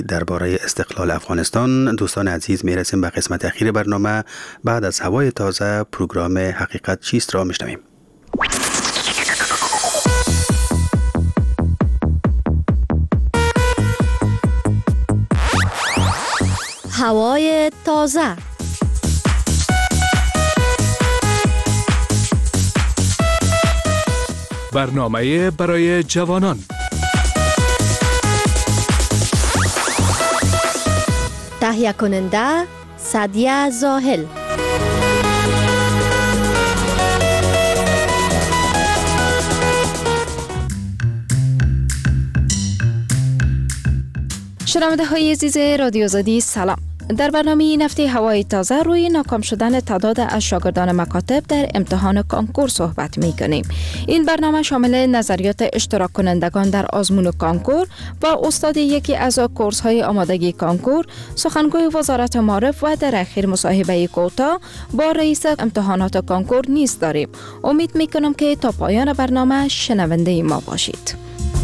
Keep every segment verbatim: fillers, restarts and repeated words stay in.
درباره استقلال افغانستان. دوستان عزیز، میرسیم به قسمت اخیر برنامه. بعد از هوای تازه پروگرام حقیقت چیست را میشنویم. هوای تازه. برنامه برای جوانان. تهیه کننده سعدیه زاهل. شنونده های عزیز رادیو آزادی، سلام. در برنامه این هفته هوای تازه روی ناکام شدن تعداد از شاگردان مکاتب در امتحان کنکور صحبت می کنیم. این برنامه شامل نظریات اشتراک کنندگان در آزمون کنکور و استاد یکی از کورس های آمادگی کنکور، سخنگوی وزارت معارف و در اخیر مصاحبه کوتاه با رئیس امتحانات کنکور نیز داریم. امید می کنم که تا پایان برنامه شنونده ما باشید.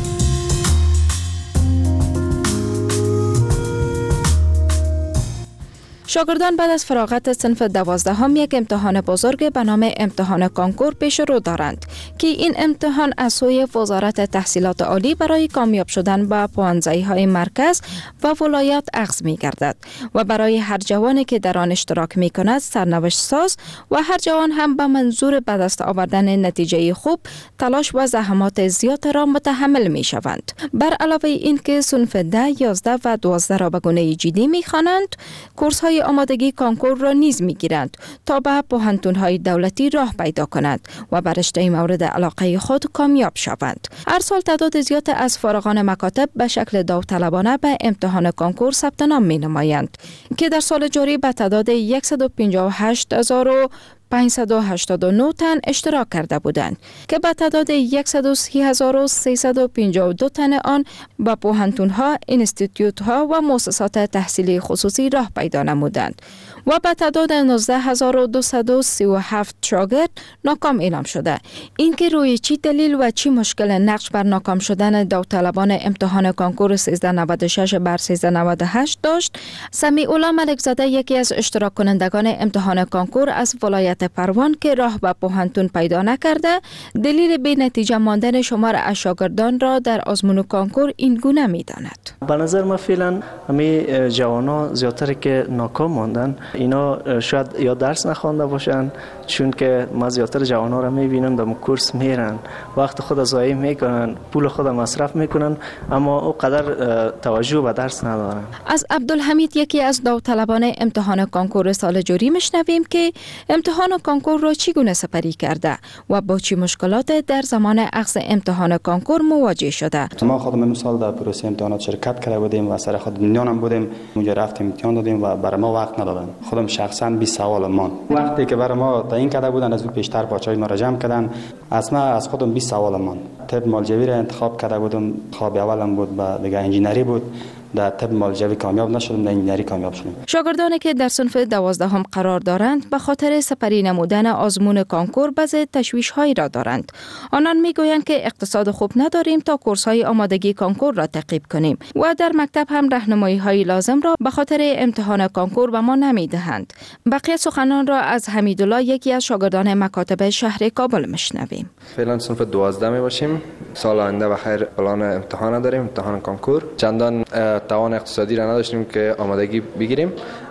شاگردان بعد از فراغت صنف دوازدهم یک امتحان بزرگ به نام امتحان کنکور پیش رو دارند که این امتحان از سوی وزارت تحصیلات عالی برای کامیاب شدن به پوانزایی مرکز و ولایت اخذ می گردد و برای هر جوانی که در آن اشتراک می کند سرنوشت ساز و هر جوان هم به منظور به دست آوردن نتیجه خوب تلاش و زحمات زیاد را متحمل می شوند. بر علاوه این که صنف ده، یازده و دوازده را به گونه جدی می خوانند، کورس های آمادگی کنکور را نیز می گیرند تا به پوهنتون های دولتی راه پیدا کنند و بر رشته مورد علاقه خود کامیاب شوند. هر سال تعداد زیاد از فارغان مکاتب به شکل داوطلبانه به امتحان کنکور ثبت نام می نمایند که در سال جاری به تعداد صد و پنجاه و هشت هزار و پانصد و هشتاد و نه تن اشتراک کرده بودند که به تعداد صد و سی هزار و سیصد و پنجاه و دو تن آن با پوهنتون‌ها، اینستیتوت‌ها و مؤسسات تحصیلی خصوصی راه پیدا نمودند و به تعداد نوزده هزار و دویست و سی و هفت شاگرد ناکام اعلام شده. این که روی چی دلیل و چی مشکل نقش بر ناکام شدن داوطلبان امتحان کنکور سیزده نود و شش بر سیزده نود و هشت داشت، سمیع الله ملک زاده یکی از اشتراک کنندگان امتحان کنکور از ولایت پروان که راه به پوهنتون پیدا نکرده، دلیل بی نتیجه ماندن شمار از شاگردان را در آزمون کنکور این گونه می داند. به نظر من فعلا همه جوانا زیادتر که ناکام ماندن، اینا شاید یا درس نخوانده باشن، چون که ما زیادتر جوانا را میبینم در کورس میرن، وقت خود ضایع میکنن، پول خود مصرف میکنن، اما او قدر توجه به درس ندارن. از عبدالحمید یکی از داوطلبان امتحان کنکور سال جاری میشنویم که امتحان کنکور را چگونه سپری کرده و با چه مشکلات در زمان اخذ امتحان کنکور مواجه شده. ما خودم امسال در پروسه امتحانات شرکت کرده بودیم و سر خود دنیانم بودیم، اونجا رفتیم امتحان دادیم و برای ما وقت ندادن. خودم شخصا بیست سوال مان وقتی که برای ما تعیین کرده بودن، از اون پیشتر بچهای ما را جمع کردن، اصلا از خودم بیست سوال مان. طب مالجوی را انتخاب کرده بودم، خواب اولم بود، بعد دیگه انجینری بود. در طب مالجوی کامیاب نشدم، در انجینری کامیاب شدم. شاگردانی که در صنف دوازدهم قرار دارند به خاطر سپری نمودن آزمون کنکور بعض تشویش‌هایی را دارند. آنان میگویند که اقتصاد خوب نداریم تا کورس‌های آمادگی کنکور را تعقیب کنیم و در مکتب هم راهنمایی‌های لازم را به خاطر امتحان کنکور به ما نمی‌دهند. بقیه سخنان را از حمیدالله یکی از شاگردان مکاتب شهر کابل میشنویم. فعلا صنف دوازده می باشیم. سال آینده بخیر پلان امتحان داریم، امتحان کنکور. چندان توان اقتصادی را نداشتیم که آمادگی بگیریم،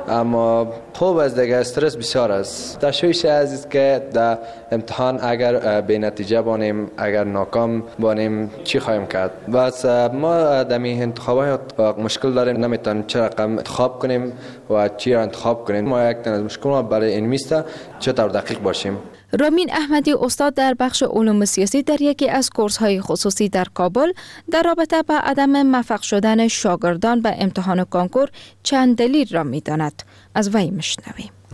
اما خوب از دیگه استرس بسیار است. تشویش است که در امتحان اگر به نتیجه بانیم، اگر ناکام بانیم چی خواهیم کرد. بس ما در این انتخابات مشکل داریم، نمیتونیم چه رقم انتخاب کنیم و چی را انتخاب کنیم. ما یک تن از مشکل برای این میسته چطور دقیق باشیم. رامین احمدی استاد در بخش علوم سیاسی در یکی از کورس‌های خصوصی در کابل در رابطه با عدم موفق شدن شاگردان به امتحان کنکور چند دلیل را می‌داند. از وی میشنویم.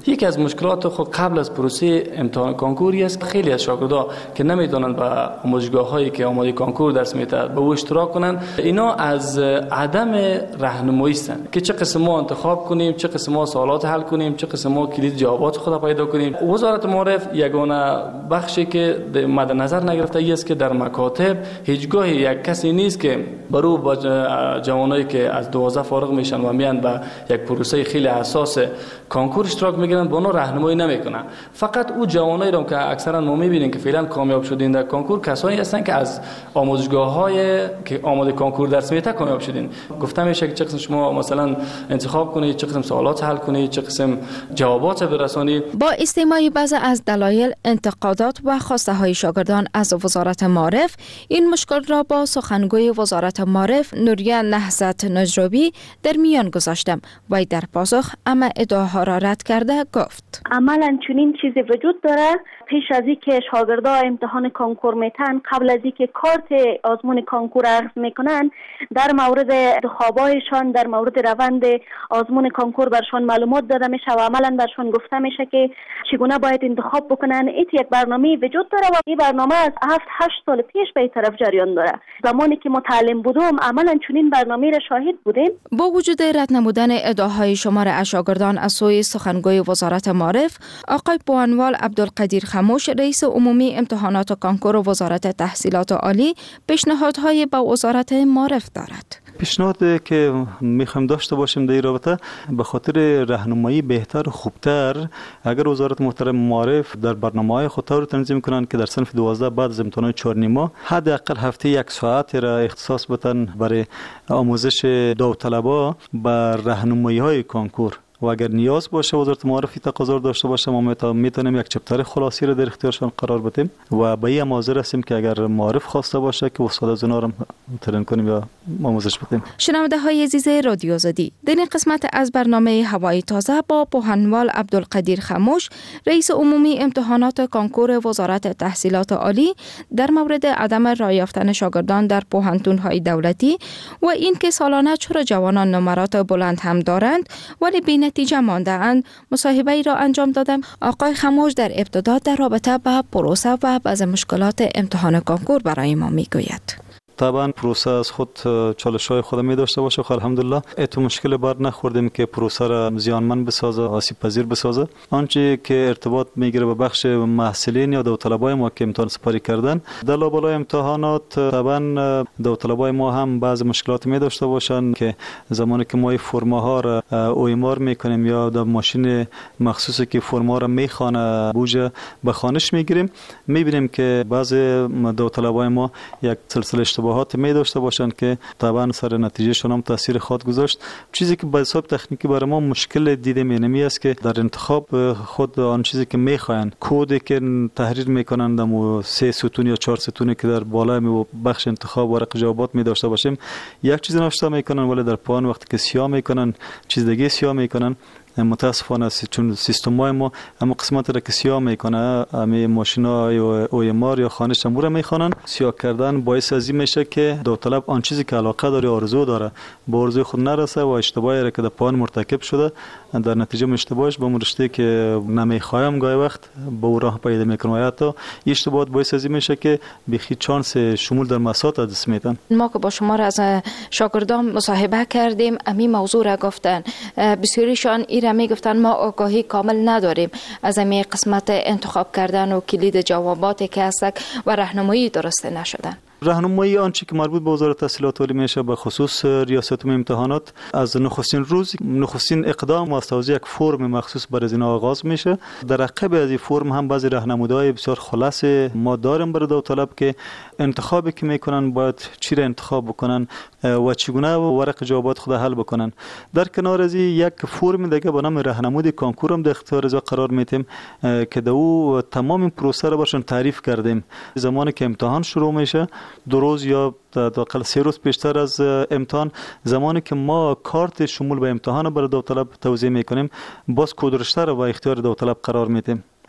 یکی از مشکلات خود قبل از پروسه امتحان کنکوری است. خیلی از شاگردان که نمیتونن به آموزشگاه‌هایی که آماده کنکور درس میدهد به او اشتراک کنند، اینا از عدم راهنمایی هستند که چه قسم ما انتخاب کنیم، چه قسم ما سوالات حل کنیم، چه قسم ما کلید جوابات خود پیدا کنیم. وزارت معارف یگانه بخشی که مد نظر نگرفته است که در مکاتب هیچگاه یک کسی نیست که برو با جوانایی که از دوازده فارغ میشن و میان به یک پروسه خیلی حساس کنکور اشتراک میگیرن، با اونها راهنمایی نمیکنن. فقط او جوانایی رو که اکثرا ما میبینیم که فعلا کامیاب شدین در کنکور کسایی هستن که از آموزشگاه‌های که آماده کنکور درس میده کامیاب شدین. گفتم میشه که چه قسم شما مثلا انتخاب کنید، چه قسم سوالات حل کنید، چه قسم جوابات برسانید. با استماع بعض از دلایل، انتقادات و خواسته های شاگردان از وزارت معارف، این مشکل را با سخنگوی وزارت معارف نوریه نهضت نجرابی در میان گذاشتم و در پاسخ اما ادعاها را رد کرده گفت: عملا چنین چیزی وجود داره. پیش از اینکه شاگردان امتحان کنکور میتن، قبل از اینکه کارت آزمون کنکور عرض میکنن، در مورد انتخابایشان، در مورد روند آزمون کنکور برشان معلومات داده میشه و عملا برشان گفته میشه که چگونه باید انتخاب بکنن. این یک برنامه وجود داره و این برنامه از هفت هشت سال پیش به این طرف جریان داره. زمانی که متعلم بودم عملا چنین برنامه را شاهد بودیم. با وجود رد نمودن ادعاهای شمار از شاگردان از سوی سخنگوی وزارت معارف، آقای پوهنوال عبدالقدیر خموش، رئیس عمومی امتحانات کنکور وزارت تحصیلات عالی، پیشنهادهای به وزارت معارف دارد. پیشنهادی که میخوایم داشته باشیم در این رابطه به خاطر راهنمایی بهتر و خوبتر، اگر وزارت محترم معارف در برنامه‌های خود طور تنظیم کنند که در صنف دوازده بعد از امتحانات چهار نیمه حداقل هفته یک ساعت را اختصاص بدن برای آموزش داوطلبا بر راهنمایی‌های کنکور و اگر نیاز باشه وزارت معارفی تقاضا داشته باشه ما میتونیم یک چپتر خلاصی رو در اختیارشان قرار بدیم و به این حاضر هستیم که اگر معارف خواسته باشه که استاد از اونها رو ترین کنیم یا آموزش بدیم. شنونده های عزیز رادیو آزادی، در این قسمت از برنامه هوای تازه با پوهنوال عبدالقدیر خموش، رئیس عمومی امتحانات کنکور وزارت تحصیلات عالی، در مورد عدم راه یافتن شاگردان در پوهنتون‌های دولتی و اینکه سالانه چرا جوانان نمرات بلند هم دارند ولی بین نتیجه مانده اند، مصاحبه ای را انجام دادم. آقای خموش در ابتدا در رابطه با پروسه و بعض مشکلات امتحان کنکور برای ما میگوید. طبعا پروسه از خود چالش‌های خود می داشته باشه، خب الحمدلله اتو مشکل بر نخوردیم که پروسه را زیانمند بسازه، آسیب پذیر بسازه. آنچه که ارتباط میگیره به بخش محصلین یا داوطلبای ما که امتحان سپاری کردن، در لابلای امتحانات طبعا داوطلبای ما هم بعض مشکلات می داشته باشن که زمانی که ما فرما ها را اویمار میکنیم یا در ماشین مخصوصی که فرما را میخوانه بوجه به خوانش میگیریم، میبینیم که بعض داوطلبای ما یک سلسله اشتباهات می داشته باشند که طبعا سر نتیجه شون هم تاثیر خود گذاشت. چیزی که به حساب تکنیکی برای ما مشکل دیده می است که در انتخاب خود آن چیزی که میخواین کدی که تحریر میکنند و سه ستون یا چهار ستونی که در بالای بخش انتخاب ورق جوابات می داشته باشیم، یک چیز نوشته میکنن ولی در پایان وقتی که سیاه میکنن چیز دیگه سیاه میکنن. متاسفانه چون سیستم ما اما قسمت را که سیاه میکنه امی ماشینای اویمار یا خانش امور میخوانن، سیاه کردن باعث ازی میشه که داوطلب آن چیزی که علاقه داره آرزو داره به آرزوی خود نرسه و اشتباهی را که در پایان مرتکب شده در نتیجه اشتباهش به رشته که نمیخوایم گاهی وقت به او راه پیدا میکنه و حتی این باعث ازی میشه که بخی چانس شمول در مسات از دست میدن. ما که با شما را از شاگردان مصاحبه کردیم، امی موضوع را گفتن، بسیاریشان را می گفتن ما آگاهی کامل نداریم از این قسمت انتخاب کردن و کلید جواباتی که هست و راهنمایی درست نشدن. راهنمایی آنچه که مربوط به وزارت تحصیلات عالی میشه به خصوص ریاست امتحانات از نخستین روز نخستین اقدام از توزیع یک فرم مخصوص برای از این آغاز میشه. در عقب از این فرم هم بعضی راهنمودهای بسیار خلاص ما داریم برای داوطلب که انتخابی که میکنن باید چی را انتخاب بکنن و چگونه ورق جوابات خود حل بکنن. در کنار از یک فرم دیگه به نام راهنمود کنکور هم در اختیار از قرار میتیم که در او تمام این پروسه را برشون تعریف کردیم. زمانی که امتحان شروع میشه دو روز یا داخل سه روز پیشتر از امتحان، زمانی که ما کارت شمول به امتحان برای داوطلب توزیع میکنیم باز کد رشته را با اختیار داوطلب قرار میدیم.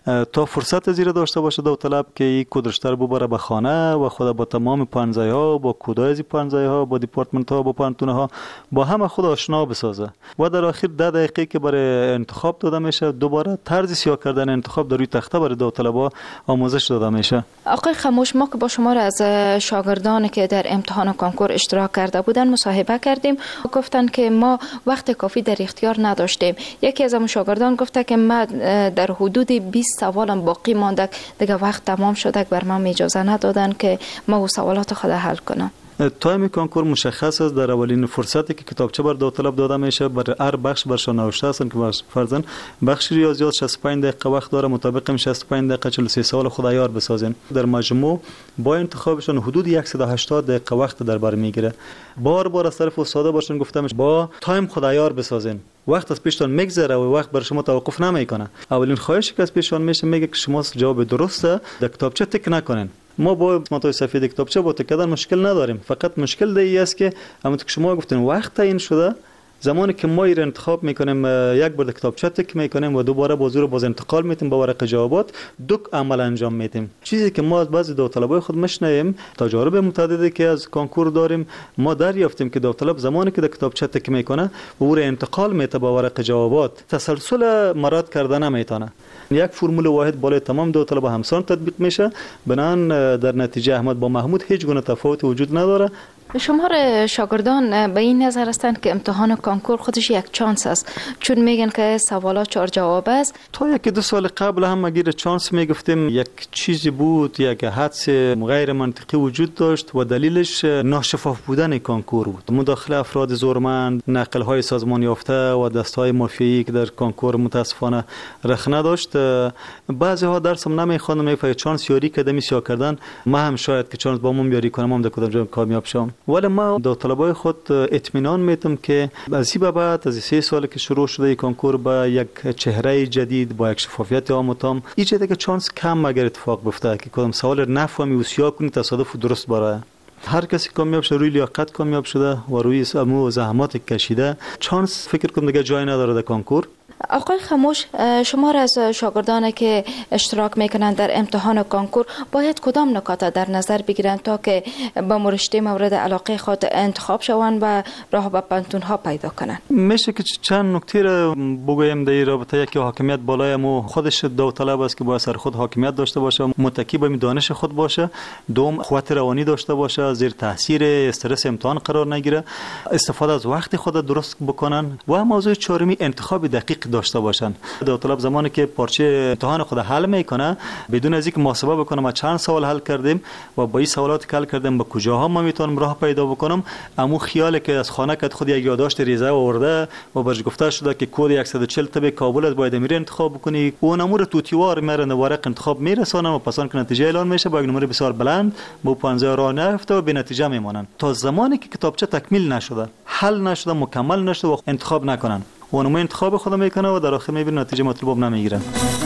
تا فرصت زیر داشته باشه داوطلب که این کدرشتر ببره به خانه و خود با تمام پانزای ها، با کودای از پانزای ها، با دیپارتمنت ها، با پانتونه ها، با همه خود آشنا بسازه و در آخر ده دقیقه که برای انتخاب داده میشه دوباره طرز سیاه کردن انتخاب در روی تخته برای داوطلبا آموزش داده میشه. آقای خموش، ما که با شما از شاگردانی که در امتحان کنکور اشتراک کرده بودن مصاحبه کردیم، گفتن که ما وقت کافی در اختیار نداشتیم. یکی از شاگردان گفته که ما در حدود بیست سوالم باقی مانده، دیگه وقت تمام شده، بر من اجازه ندادن که ما و سوالات خود حل کنم. تایم کنکور مشخص است. در اولین فرصتی که کتابچه بر داوطلب داده میشه بر هر بخش برشان نوشته است که فرضاً بخش ریاضیات شصت و پنج دقیقه وقت داره، مطابق شصت و پنج دقیقه چهل و سه سوال خود عیار بسازین. در مجموع با انتخابشون حدود صد و هشتاد دقیقه وقت در بر میگیره. بار بار از طرف استادا باشن گفتم با تایم خود عیار بسازین. وقت از پیشتون میگذره و وقت بر شما توقف نمیکنه. اولین خواهشی که از پیشتون میشه میگه که شما جواب درسته در کتابچه تک نکنین. ما با ماتای سفید کتابچه با تک کردن مشکل نداریم، فقط مشکل دیگه است که همونطور که شما گفتین وقت تعیین شده، زمانی که ما این انتخاب میکنیم یک بار کتابچه تک میکنیم و دوباره بازو رو باز انتقال میتیم با ورق جوابات، دو عمل انجام میتیم. چیزی که ما از بعضی داوطلبای خود مشنیم، تجارب متعددی که از کنکور داریم، ما دریافتیم که داوطلب زمانی که کتابچه تک میکنه و او رو انتقال میته با ورق جوابات، تسلسل مراد کردن نمیتونه. یک فرمول واحد بالای تمام داوطلبا همسان تطبیق میشه، بنان در نتیجه احمد با محمود هیچ گونه تفاوتی وجود نداره. شمار شاگردان به این نظر هستند که امتحان کنکور خودش یک چانس است، چون میگن که سوالات چهار جواب است. تا یک دو سال قبل هم اگر چانس میگفتیم یک چیزی بود، یک حدس غیر منطقی وجود داشت و دلیلش ناشفاف بودن کنکور بود. مداخله افراد زورمند، نقل های سازمان یافته و دست های مافیایی که در کنکور متاسفانه رخ نداشت. بعضی ها درسم نمیخوانن، میفهمن چانس یاری کردم سیا کردن، ما هم شاید که چانس با من یاری کنم هم در کدام جا کامیاب شم. ولی ما داوطلبای خود اطمینان میتم که از این بعد از سه سال که شروع شده کنکور با یک چهره جدید، با یک شفافیت عام و تام، ایجاده که چانس کم اگر اتفاق بیفته که کدام سوال نفهمی و سیا کنی تصادف درست برای هر کسی کامیاب شده، روی لیاقت کامیاب شده و روی امو زحمات کشیده، چانس فکر کنم دیگه جای نداره در کنکور. آقای خموش، شما از شاگردانی که اشتراک میکنند در امتحان کنکور باید کدام نکات در نظر بگیرند تا که با مرشد مورد علاقه خود انتخاب شوند و راه به پانتون ها پیدا کنند؟ میشه که چند نکته را بگویم در این رابطه. یکی حاکمیت بالای مو خودش داوطلب است که باید سر خود حاکمیت داشته باشه، متکی به دانش خود باشه. دوم، قوت روانی داشته باشه، زیر تاثیر استرس امتحان قرار نگیره، استفاده از وقت خود درست بکنن. و موضوع چهارمی، انتخاب دقیق داشته باشن. داوطلب زمانی که پارچه امتحان خود حل میکنه بدون از اینکه محاسبه بکنه ما چند سوال حل کردیم و با این سوالات که حل کردیم به کجاها ما میتونم راه پیدا بکنم، اما خیالی که از خانه که خود یک یادداشت ریزه آورده و برش گفته شده که کد صد و چهل تبع کابل است باید میره انتخاب بکنی، اون امور توتیوار میره ورق انتخاب میرسونن و پسان که نتیجه اعلان میشه با یک نمره بسیار بلند با پانزده راه نرفته و به نتیجه میمونن تا زمانی که کتابچه تکمیل نشده، حل نشده، مکمل نشده و انتخاب نکنن. اونم انتخاب خودم میکنه و در آخر میبینه نتیجه مطلوب نمیگیره.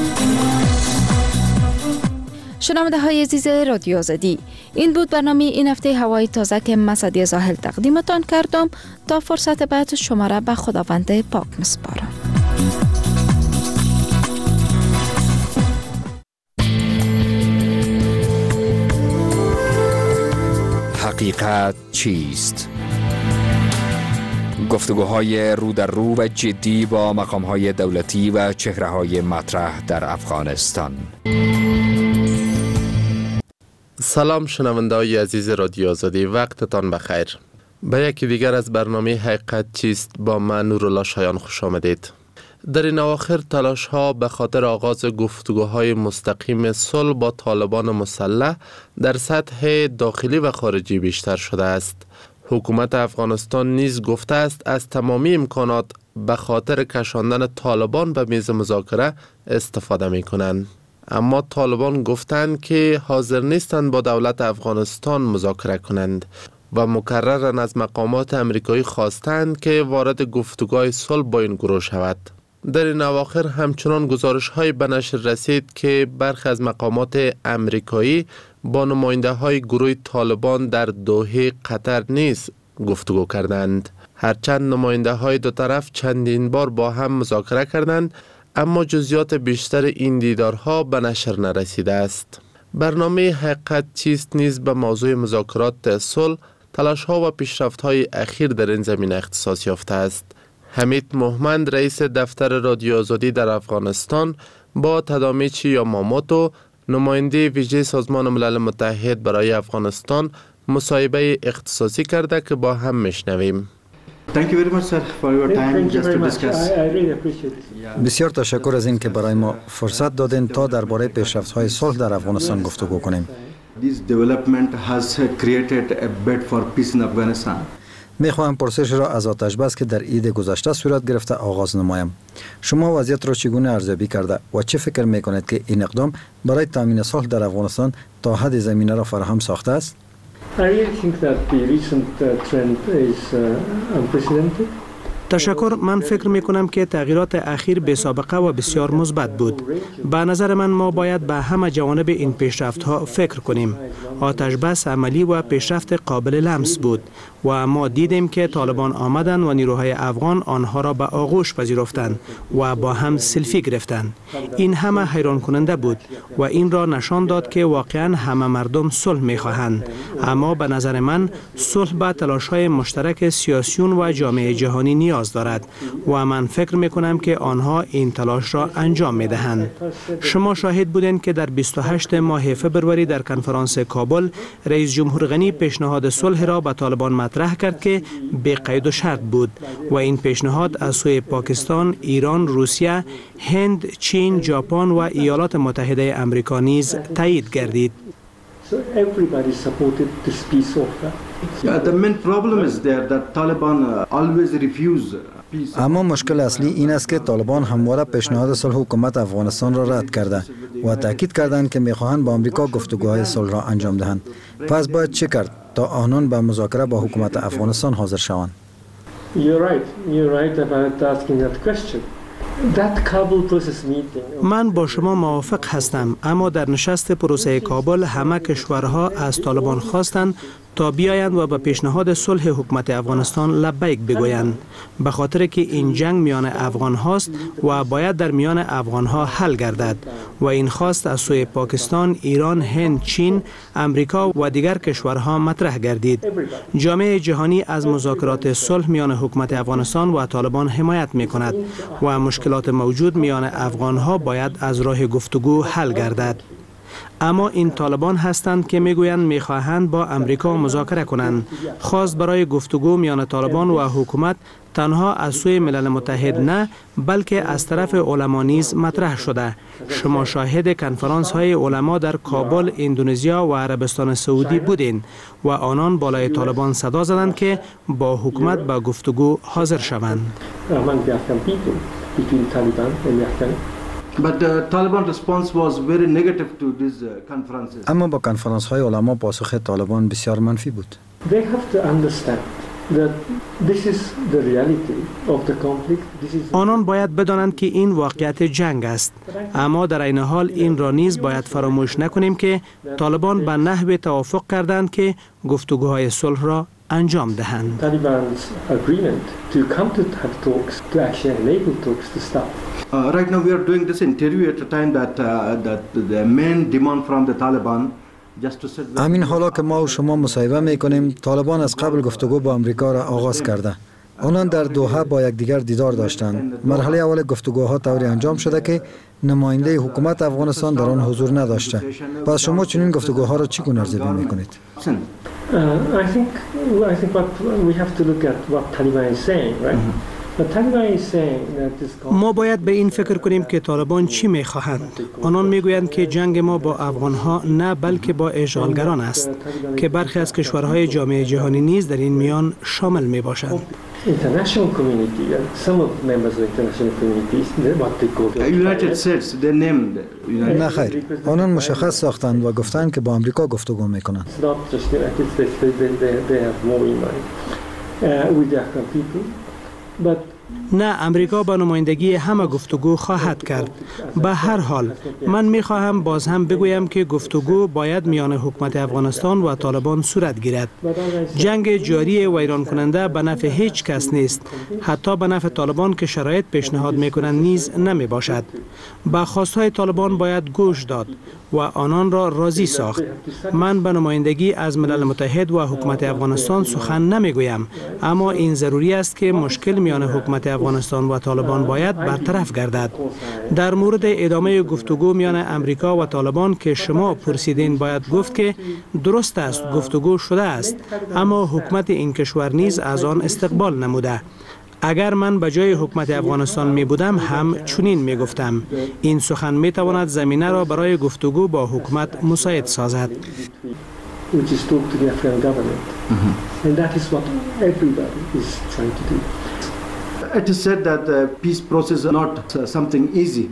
شنونده های عزیز رادیو آزادی، این بود برنامه این هفته هوای تازه که من سعدیه زاهل تقدیمتان کردم. تا فرصت بعد شما را به خداوند پاک میسپارم. حقیقت چیست؟ گفتگوهای رو در رو و جدی با مقام‌های دولتی و چهره‌های مطرح در افغانستان. سلام شنونده‌های عزیز رادیو آزادی، وقتتان بخیر. به یکی دیگر از برنامه حقیقت چیست با من نورالله شایان خوش آمدید. در این اواخر تلاش‌ها به خاطر آغاز گفتگوهای مستقیم صلح با طالبان مسلح در سطح داخلی و خارجی بیشتر شده است. حکومت افغانستان نیز گفته است از تمامی امکانات به خاطر کشاندن طالبان به میز مذاکره استفاده می کنند. اما طالبان گفتند که حاضر نیستند با دولت افغانستان مذاکره کنند و مکرراً از مقامات امریکایی خواستند که وارد گفتگوهای صلح با این گروه شود. در این اواخر همچنان گزارش های به نشر رسید که برخی از مقامات امریکایی با نماینده های گروه طالبان در دوحه قطر نیز گفتگو کردند. هرچند نماینده های دو طرف چندین بار با هم مذاکره کردند، اما جزئیات بیشتر این دیدارها به نشر نرسیده است. برنامه حقیقت چیست نیز به موضوع مذاکرات صلح، تلاش‌ها و پیشرفت‌های اخیر در این زمینه اختصاص یافته است. حمید مومند رئیس دفتر رادیو آزادی در افغانستان با تدامیچی یاماموتو نماینده ویژه سازمان ملل متحد برای افغانستان مصاحبه اختصاصی کرده که با هم میشنویم. بسیار تشکر از این که برای ما فرصت دادین تا درباره پیشرفت‌های صلح در افغانستان گفتگو کنیم. میخواهم پرسش را از آتش بس که در عید گذشته صورت گرفته آغاز نمایم. شما وضعیت را چگونه ارزیابی کرده و چه فکر میکنید که این اقدام برای تامین صلح در افغانستان تا حد زمینه را فراهم ساخته است؟ تشکر. من فکر می کنم که تغییرات اخیر بی سابقه و بسیار مثبت بود. به نظر من ما باید به همه جوانب این پیشرفت ها فکر کنیم. آتش بس عملی و پیشرفت قابل لمس بود و ما دیدیم که طالبان آمدند و نیروهای افغان آنها را به آغوش پذیرفتند و با هم سلفی گرفتند. این همه حیران کننده بود و این را نشان داد که واقعا همه مردم صلح می خواهند. اما به نظر من صلح به تلاش های مشترک سیاسیون و جامعه جهانی نیاز دارد و من فکر می کنم که آنها این تلاش را انجام می دهند. شما شاهد بودند که در بیست و هشتم ماه فبروری در کنفرانس کابل رئیس جمهور غنی پیشنهاد صلح را به طالبان مطرح کرد که بی قید و شرط بود و این پیشنهاد از سوی پاکستان، ایران، روسیه، هند، چین، ژاپن و ایالات متحده آمریکا نیز تایید گردید. So everybody supported this peace offer. Yeah, the main problem is there that Taliban always refuse peace. اما مشکل اصلی این است که طالبان همواره پیشنهاد صلح حکومت افغانستان را رد کرده و تاکید کردند که میخواهند با آمریکا گفتگوهای صلح را انجام دهند. پس باید چه کرد تا آنان به مذاکره با حکومت افغانستان حاضر شوند؟ You're right. You're right about asking that question. من با شما موافق هستم، اما در نشست پروسه کابل همه کشورها از طالبان خواستند تا بیایند و به پیشنهاد صلح حکومت افغانستان لبیک بگویند، به خاطر که این جنگ میان افغان هاست و باید در میان افغان ها حل گردد و این خواست از سوی پاکستان، ایران، هند، چین، امریکا و دیگر کشورها مطرح گردید. جامعه جهانی از مذاکرات صلح میان حکومت افغانستان و طالبان حمایت میکند و مشکلات موجود میان افغان ها باید از راه گفتگو حل گردد. اما این طالبان هستند که میگویند میخواهند با امریکا مذاکره کنند. خواست برای گفتگو میان طالبان و حکومت تنها از سوی ملل متحد نه، بلکه از طرف علما نیز مطرح شده. شما شاهد کنفرانس های علما در کابل، اندونزیا و عربستان سعودی بودین و آنان بالای طالبان صدا زدند که با حکومت به گفتگو حاضر شوند. But the Taliban response was very negative to these conferences. اما با کنفرانس های علما پاسخ طالبان بسیار منفی بود. They have to understand that this is the reality of the conflict. This is آنان باید بدانند که این واقعیت جنگ است، اما در این حال این را نیز باید فراموش نکنیم که طالبان به نحو توافق کردند که گفتگوهای صلح را انجام دهند. Taliban's agreement to come to have talks to actually enable talks to stop. Uh, right now we are doing this interview at a time that uh, that the main demand from the Taliban just to set. همین حالا که ما و شما مصاحبه میکنیم، طالبان از قبل گفتگو با آمریکا را آغاز کرده. آنان در دوحه با یکدیگر دیدار داشتند. مرحله اول گفتگوها طوری انجام شده که نماینده حکومت افغانستان در آن حضور نداشته. پس شما چنین گفتگوها را چگونه ارزیابی میکنید؟ Uh, I think I think what we have to look at what Taliban is saying, right? The Taliban is saying that this. ما باید به این فکر کنیم که طالبان چی میخواهند. آنان میگویند که جنگ ما با افغانها نه بلکه با اشغالگران است که برخی از کشورهای جامعه جهانی نیز در این میان شامل میباشند. International community and some of members of international communities what they call the United States they named United. نه خیر، آنان مشخص ساختند و گفتند که با آمریکا گفتگو میکنند. It's not just the United States, they, they, they have more in mind uh, with the Afghan people. But نه، امریکا با نمایندگی همه گفتگو خواهد کرد. به هر حال من می خواهم باز هم بگویم که گفتگو باید میان حکومت افغانستان و طالبان صورت گیرد. جنگ جاری و ویران کننده به نفع هیچ کس نیست، حتی به نفع طالبان که شرایط پیشنهاد می کنند نیز نمی باشد. به خواستهای طالبان باید گوش داد و آنان را راضی ساخت. من به نمایندگی از ملل متحد و حکومت افغانستان سخن نمی گویم، اما این ضروری است که مشکل میان حکومت افغانستان و طالبان باید برطرف گردد. در مورد ادامه گفتگو میان امریکا و طالبان که شما پرسیدین، باید گفت که درست است گفتگو شده است، اما حکومت این کشور نیز از آن استقبال نموده. اگر من به جای حکومت افغانستان می بودم هم چنین می گفتم. این سخن می تواند زمینه را برای گفتگو با حکومت مساعد سازد. It is said that the peace process is not something easy.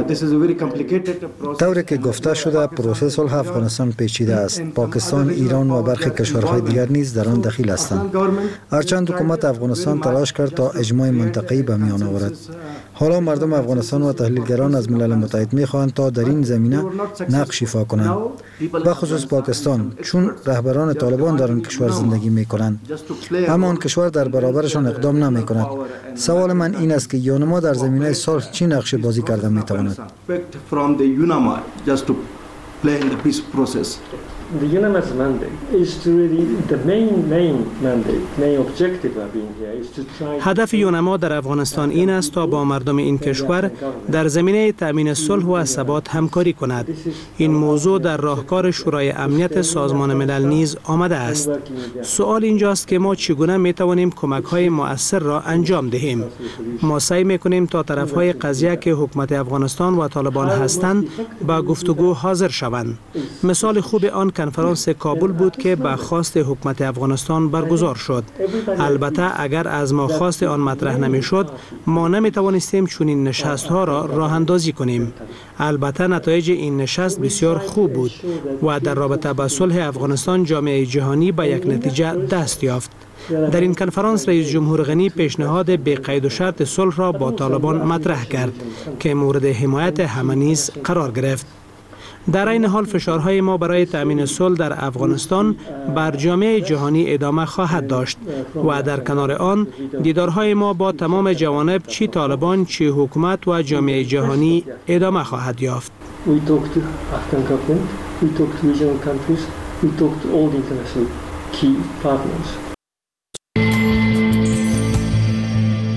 طوری که گفته شده پروسه صلح افغانستان پیچیده است. پاکستان، ایران و برخی کشورهای دیگر نیز در آن دخیل هستند. هرچند حکومت افغانستان تلاش کرد تا اجماع منطقه‌ای به میان آورد. حالا مردم افغانستان و تحلیلگران از ملل متحد می‌خواهند تا در این زمینه نقش ایفا کنند. به خصوص پاکستان، چون رهبران طالبان در آن کشور زندگی می‌کنند، اما آن کشور در برابرشان اقدام نمی‌کند. سوال من این است که یونما در زمینه صلح چه نقش بازی کرده می‌تواند؟ From the UNAMA just to play in the peace process. The UNAMA's mandate is to really the main main mandate, main objective of being here is to try. هدف یونما در افغانستان این است تا با مردم این کشور در زمینه تأمین صلح و ثبات همکاری کند. این موضوع در راهکار شورای امنیت سازمان ملل نیز آمده است. سوال اینجاست که ما چگونه می توانیم کمک‌های مؤثر را انجام دهیم. ما سعی می‌کنیم تا طرف‌های قضیه که حکومت افغانستان و طالبان هستند با گفتگو حاضر شوند. مثال خوب آن کنفرانس کابل بود که به خواست حکومت افغانستان برگزار شد. البته اگر از ما خواست آن مطرح نمی‌شد، ما نمی‌توانستیم چنین نشست‌ها را راه اندازی کنیم. البته نتایج این نشست بسیار خوب بود و در رابطه با صلح افغانستان جامعه جهانی به یک نتیجه دست یافت. در این کنفرانس رئیس جمهور غنی پیشنهاد بی قید و شرط صلح را با طالبان مطرح کرد که مورد حمایت همه نیز قرار گرفت. در این حال فشارهای ما برای تأمین صلح در افغانستان بر جامعه جهانی ادامه خواهد داشت و در کنار آن دیدارهای ما با تمام جوانب چی طالبان چی حکومت و جامعه جهانی ادامه خواهد یافت. We talk to Afghan government, we talk to regional countries, we talk to all the international key partners.